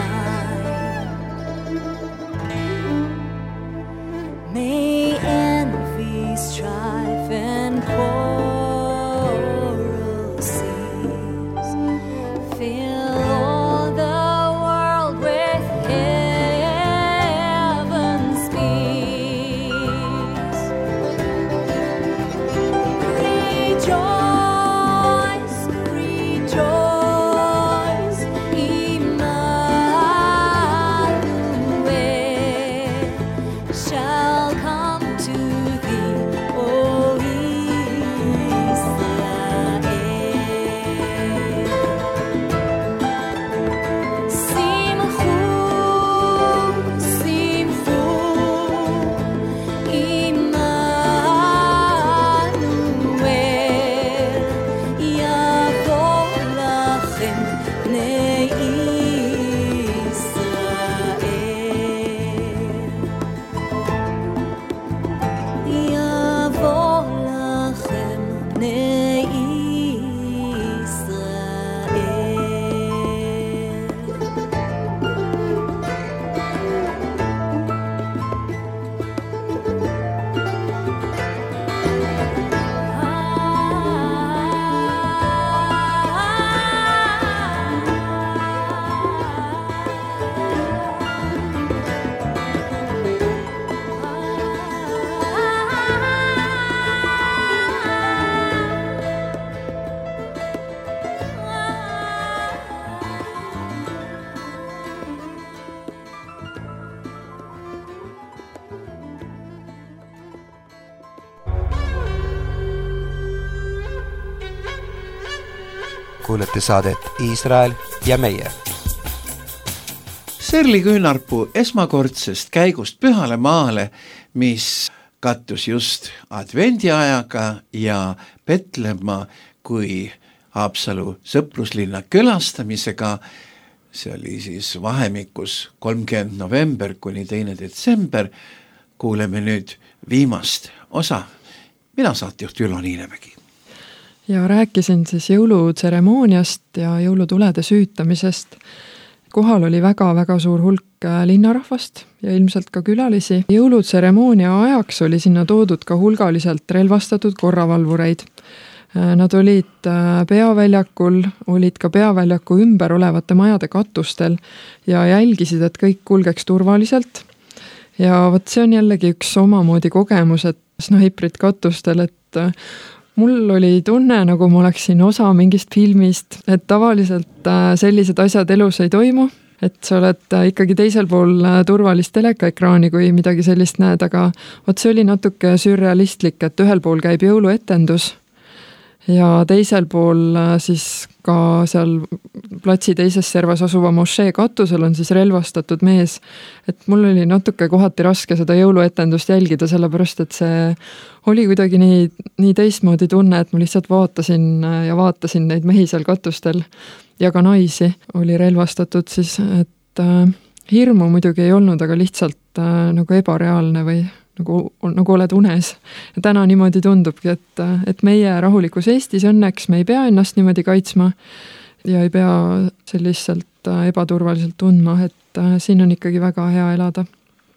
line. May envy, strife, and quarrel cease. Fill all the world with heaven's peace. Rejoice, rejoice, Emmanuel shall come to thee, O Israel. Simchu, simchu, Emmanuel yavor lachem bnei Israel. יבוא לכם בני ישראל. Kuulete saadet Iisrael ja meie. Serli Küünarpuu esmakordsest käigust pühale maale, mis kattus just advendiajaga ja Petlemma kui Haapsalu sõpruslinna külastamisega, see oli siis vahemikus kolmkümmend november kuni teine detsember, kuuleme nüüd viimast osa. Mina saatejuht Ülo Niinemägi. Ja rääkisin siis jõulutseremooniast ja jõulutulede süütamisest. Kohal oli väga-väga suur hulk linnarahvast ja ilmselt ka külalisi. Jõulutseremoonia ajaks oli sinna toodud ka hulgaliselt relvastatud korravalvureid. Nad olid peaväljakul, olid ka peaväljaku ümber olevate majade katustel ja jälgisid, et kõik kulgeks turvaliselt. Ja võt see on jällegi üks omamoodi kogemus, et snaiprid katustel, et mul oli tunne, nagu ma oleksin osa mingist filmist, et tavaliselt sellised asjad elus ei toimu, et sa oled ikkagi teisel pool turvalist telekaekraani, kui midagi sellist näed, aga vot see oli natuke sürrealistlik, et ühel pool käib jõuluetendus ja teisel pool siis ka seal platsi teises servas asuva mošee katusel on siis relvastatud mees, et mul oli natuke kohati raske seda jõuluetendust jälgida, sellepärast et see oli kuidagi nii, nii teistmoodi tunne, et ma lihtsalt vaatasin ja vaatasin neid mehi seal katustel ja ka naisi oli relvastatud siis, et äh, hirmu muidugi ei olnud, aga lihtsalt äh, nagu ebareaalne või nagu, nagu oled unes. Ja täna niimoodi tundubki, et, et meie rahulikus Eestis õnneks me ei pea ennast niimoodi kaitsma ja ei pea selliselt ebaturvaliselt tundma, et siin on ikkagi väga hea elada.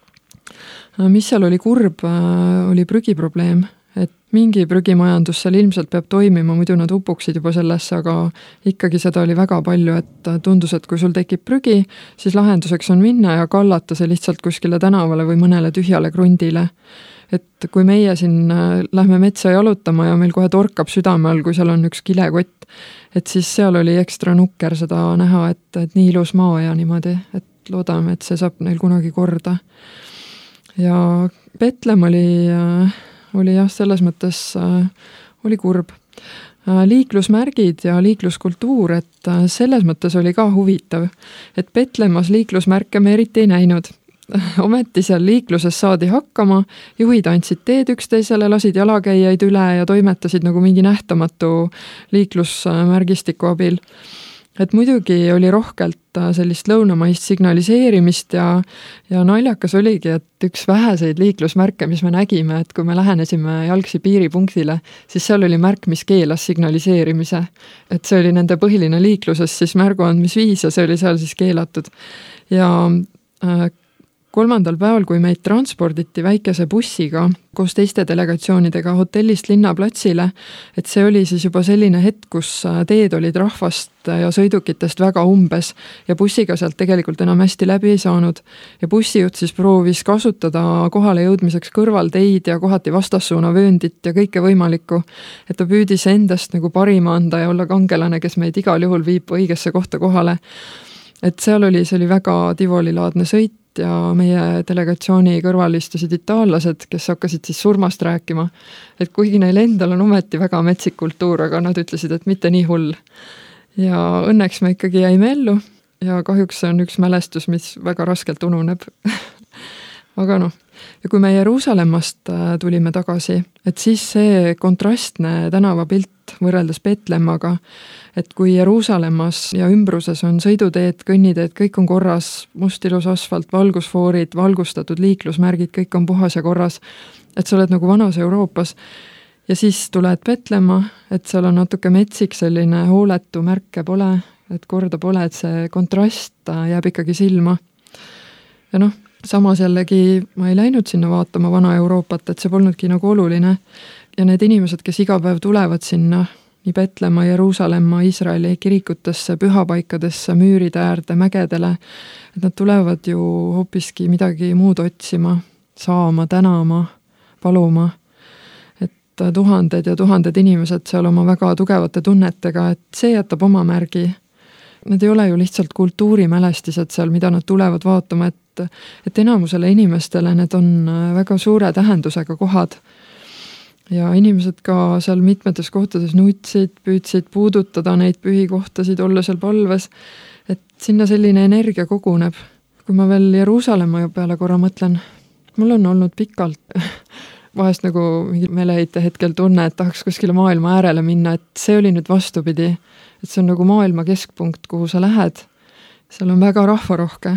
Mis seal oli kurb, oli prügiprobleem, et mingi prügimajandus seal ilmselt peab toimima, muidu nad upuksid juba sellesse, aga ikkagi seda oli väga palju, et tundus, et kui sul tekib prügi, siis lahenduseks on minna ja kallata see lihtsalt kuskile tänavale või mõnele tühjale krundile. Et kui meie siin lähme metsa jalutama ja meil kohe torkab südame all, kui seal on üks kilekott, et siis seal oli ekstra nukker seda näha, et, et nii ilus maa ja niimoodi, et loodame, et see saab neil kunagi korda. Ja Petlem oli... oli jah, selles mõttes äh, oli kurb. Äh, liiklusmärgid ja liikluskultuur, et äh, selles mõttes oli ka huvitav, et Petlemmas liiklusmärke me eriti ei näinud. Ometi seal liikluses saadi hakkama, juhid andsid teed üksteisele, lasid jalakäijaid üle ja toimetasid nagu mingi nähtamatu liiklusmärgistiku abil. et muidugi oli rohkelt sellist lõunamaist signaliseerimist ja, ja naljakas oligi, et üks väheseid liiklusmärke, mis me nägime, et kui me lähenesime jalgsi piiripunktile, siis seal oli märk, mis keelas signaliseerimise. Et see oli nende põhiline liikluses siis märguandmisviis ja see oli seal siis keelatud. Ja äh, kolmandal päeval, kui meid transporditi väikese bussiga koos teiste delegatsioonidega hotellist linnaplatsile, et see oli siis juba selline hetk, kus teed olid rahvast ja sõidukitest väga umbes ja bussiga sealt tegelikult enam hästi läbi ei saanud. Ja bussijuht siis proovis kasutada kohale jõudmiseks kõrvalteid ja kohati vastassuuna vööndit ja kõike võimalikku, et ta püüdis endast nagu parima anda ja olla kangelane, kes meid igal juhul viib õigesse kohta kohale. Et seal oli, see oli väga tivolilaadne sõit ja meie delegatsiooni kõrval istusid itaallased, kes hakkasid siis surmast rääkima, et kuigi neil endal on ometi väga metsik kultuur, aga nad ütlesid, et mitte nii hull. Ja õnneks me ikkagi jäime ellu ja kahjuks see on üks mälestus, mis väga raskelt ununeb. Aga noh, ja kui me Jeruusalemmast tulime tagasi, et siis see kontrastne tänavapilt võrreldes Betlemmaga, et kui Jeruusalemmas ja ümbruses on sõiduteed, kõnniteed, kõik on korras, must ilus asfalt, valgusfoorid, valgustatud liiklusmärgid, kõik on puhas ja korras, et sa oled nagu vanas Euroopas. Ja siis tuled Betlemma, et seal on natuke metsik selline hooletu, märke pole, et korda pole, et see kontrast jääb ikkagi silma. Ja noh, samas jällegi ma ei läinud sinna vaatama vana Euroopat, et see polnudki nagu oluline. Ja need inimesed, kes iga päev tulevad sinna, nii Betlemma, Jeruusalemma, Iisraeli kirikutesse, pühapaikadesse, müüride äärde, mägedele, et nad tulevad ju hoopiski midagi muud otsima, saama, tänama, paluma, et tuhanded ja tuhanded inimesed seal oma väga tugevate tunnetega, et see jätab oma märgi. Need ei ole ju lihtsalt kultuurimälestised seal, mida nad tulevad vaatama, et, et enamusele inimestele need on väga suure tähendusega kohad. Ja inimesed ka seal mitmetes kohtades nutsid, püüdsid puudutada neid pühikohtasid, olla seal palves, et sinna selline energia koguneb. Kui ma veel Jeruusalemma peale korra mõtlen, mul on olnud pikalt vahest nagu mingi meeleheite hetkel tunne, et tahaks kuskile maailma äärele minna, et see oli nüüd vastupidi, et see on nagu maailma keskpunkt, kuhu sa lähed. Seal on väga rahvarohke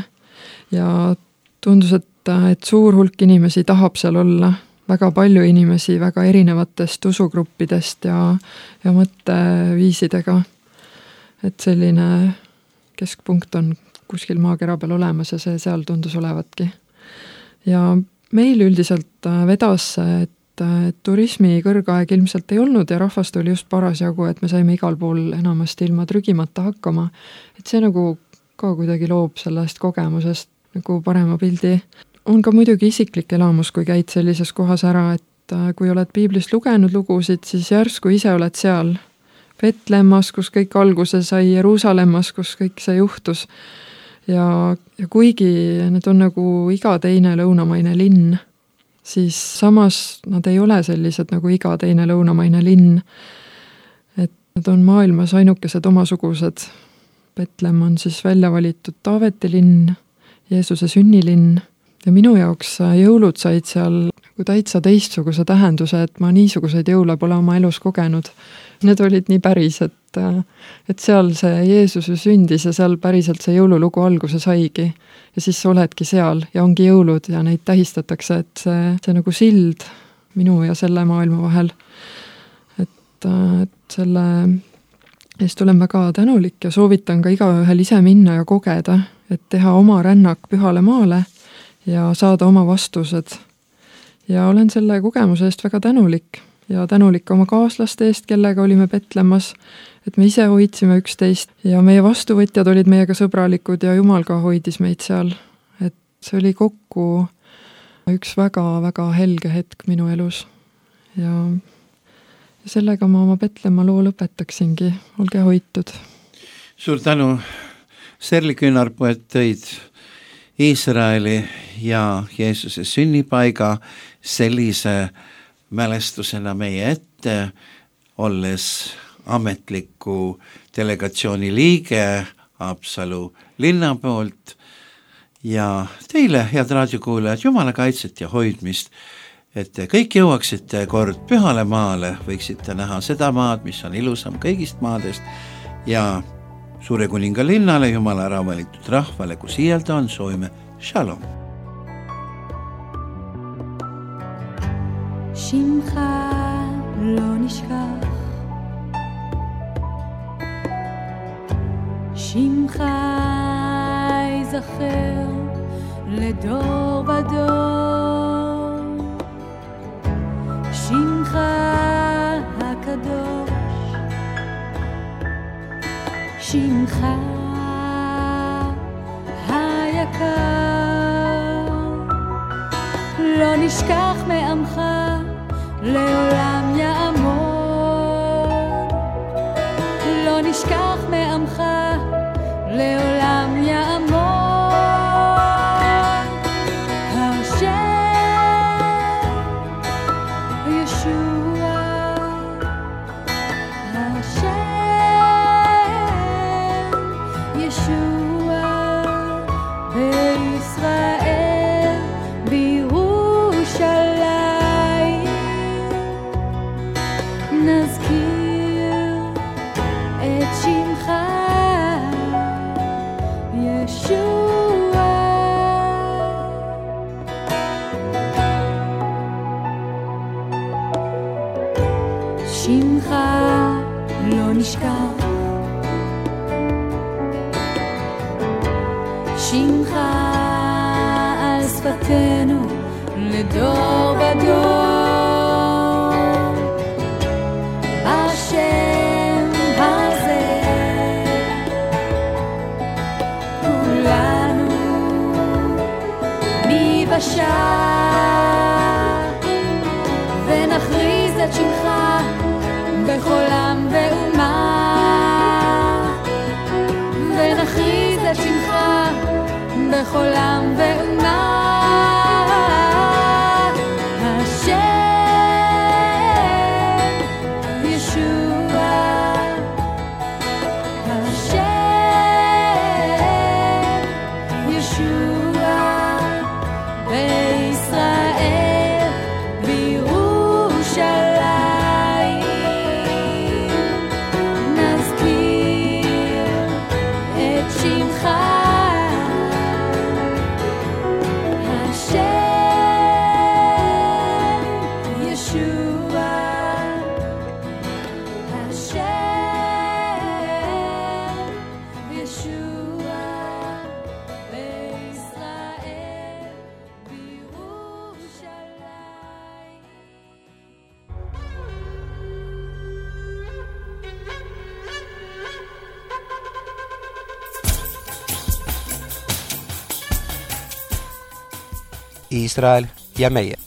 ja tundus, et, et suur hulk inimesi tahab seal olla, väga palju inimesi väga erinevatest usugruppidest ja, ja mõtteviisidega. Et selline keskpunkt on kuskil maakera peal olemas ja see seal tundus olevatki. Ja meil üldiselt vedas, et, et turismi kõrgaeg ilmselt ei olnud ja rahvast oli just parasjagu, et me saime igal pool enamasti ilma trügimata hakkama. Et see nagu ka kuidagi loob sellest kogemusest nagu parema pildi. On ka muidugi isiklik elamus, kui käid sellises kohas ära, et kui oled piiblist lugenud lugusid, siis järsku ise oled seal Betlemmas, kus kõik alguse sai, Jeruusalemmas, kus kõik see juhtus. Ja, ja kuigi need on nagu iga teine lõunamaine linn, siis samas nad ei ole sellised nagu iga teine lõunamaine linn. Et nad on maailmas ainukesed omasugused. Betlemm on siis välja valitud Taaveti linn, Jeesuse sünnilinn. Ja minu jaoks jõulud said seal kui täitsa teistsuguse tähenduse, et ma niisuguseid jõule pole oma elus kogenud. Need olid nii päris, et, et seal see Jeesuse sündis ja seal päriselt see jõululugu alguse saigi. Ja siis oledki seal ja ongi jõulud ja neid tähistatakse, et see, see nagu sild minu ja selle maailma vahel. Et, et selle eest olen väga tänulik ja soovitan ka igaühel ise minna ja kogeda, et teha oma rännak pühale maale ja saada oma vastused. Ja olen selle kogemuse eest väga tänulik ja tänulik oma kaaslaste eest, kellega olime Betlemmas, et me ise hoidsime üksteist ja meie vastuvõtjad olid meiega sõbralikud ja Jumal ka hoidis meid seal. Et see oli kokku üks väga-väga helge hetk minu elus. Ja, ja sellega ma oma Betlemma loo lõpetaksingi. Olge hoitud. Suur tänu, Serli Küünarpuu, et tõid Iisraeli ja Jeesuse sünnipaiga sellise mälestusena meie ette, olles ametliku delegatsiooni liige Haapsalu linna poolt ja teile, head raadiokuulajad, Jumala kaitset ja hoidmist, et te kõik jõuaksite kord pühale maale, võiksite näha seda maad, mis on ilusam kõigist maadest ja Suure kuninga linnale, Jumala rahvalitud rahvale, kus iialda on, soovime shalom. שמך לא נשכח, שמך ייזכר לדור ודור, שמך הקדוש, שמך היקר, לא נשכח מעמך, לעולם יעמוד, לא נשכח מעמך, לעולם יעמוד. השם ישוע, השם ישוע, בישראל בירושלים נזכיר את שמך ישוע. שמך לא נשכח, שמך על שפתנו לדור ודור, השם הזה כולנו ניוושע ונכריז את שמך בכל עם ואומה, ונכריז את שמך בכל עם ואומה. השם ישוע, השם ישוע, בישראל בירושלים נזכיר את שמך Israel ja meie.